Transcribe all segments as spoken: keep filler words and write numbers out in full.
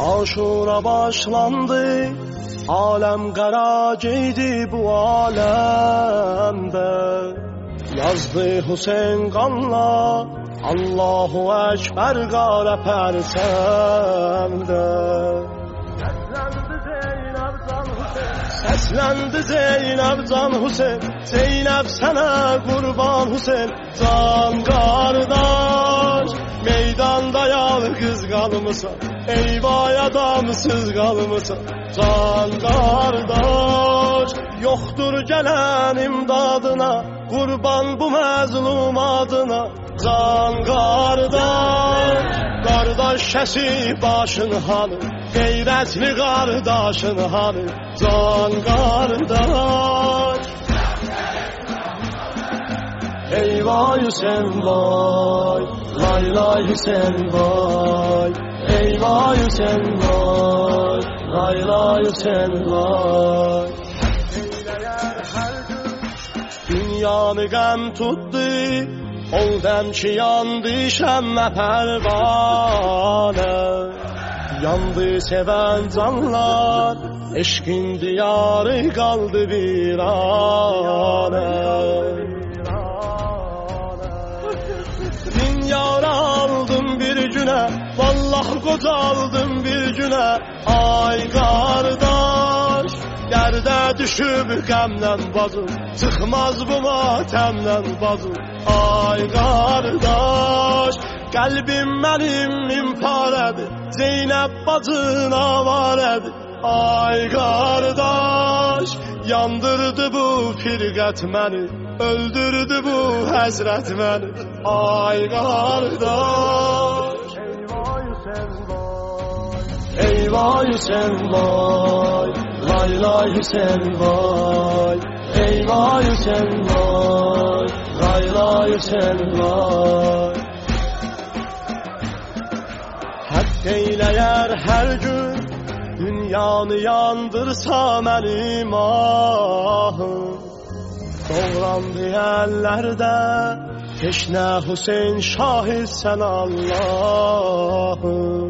Aşura başlandı, alem qara geydi bu alemde. Yazdı Hüseyin qanla, Allahu Ekber qara pərsəmdə. Səsləndi Zeynəb can Hüseyin, Zeynəb sənə qurban Hüseyin. Can qardaş, meydanda yalqız qalmısan, eyvay adamsız qalmısan. Can qardaş, yoxdur gələn imdadına, qurban bu məzlum adına. Can qardaş, qardaş kəsib başın hanı, qeyrətli qardaşın hanı. Can qardaş, eyvay Hüseyin vay, lay lay Hüseyin vay. Eyvay Hüseyin vay, lay lay Hüseyin vay. Dünyanı qəm tutdu, ol dəm ki yandı şəmmə pərvanə. Yandı sevən canlar, eşqin diyarı qaldı viranə. Min yara aldım bir günə, vallah qocaldım bir günə. Ay qardaş, dərdə düşüb qəmlən bazım, çıxmaz bu matəmlən bazım. Ay qardaş, qəlbim mənim imparədir, Zeynəb bacın avarədir. Ay qardaş, yandırdı bu firqət məni, öldürdü bu həzrət məni. Ay qardaş, eyvay Hüseyin vay, lay lay Hüseyin vay. Eyvay Hüseyin vay, lay lay Hüseyin vay. Haqq eyləyər hər gün, dünyanı yandırsa mənim ahım. Doğrandı əllərdə, teşnə Hüseyin şahid sən Allahım.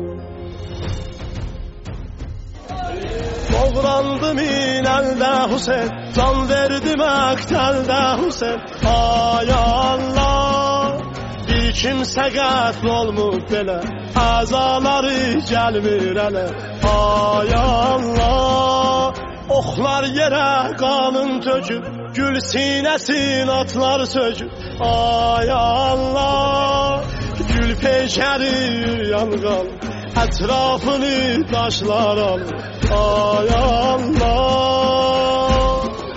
Doğrandı min əldə Hüseyin, can verdi məqtəldə Hüseyin. Ay Allah, bir kimsə qətl olmub belə, əzaları gəlmir ələ. Ay Allah, oxlar yerə qanın töküb, gül sinəsin atlar söküb. Ay Allah, gül peşəri yanqal, ətrafını daşlar alır. Ay Allah,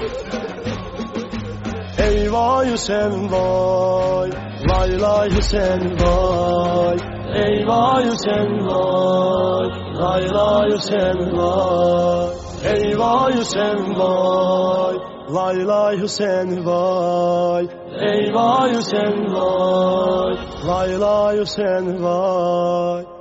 eyvay Hüseyin vay, lay lay Hüseyin vay. Eyvay Hüseyin vay, lay lay Hüseyin vay. Eyvay Hüseyin vay, lay lay Hüseyin vay. Eyvay Hüseyin vay, lay lay Hüseyin vay.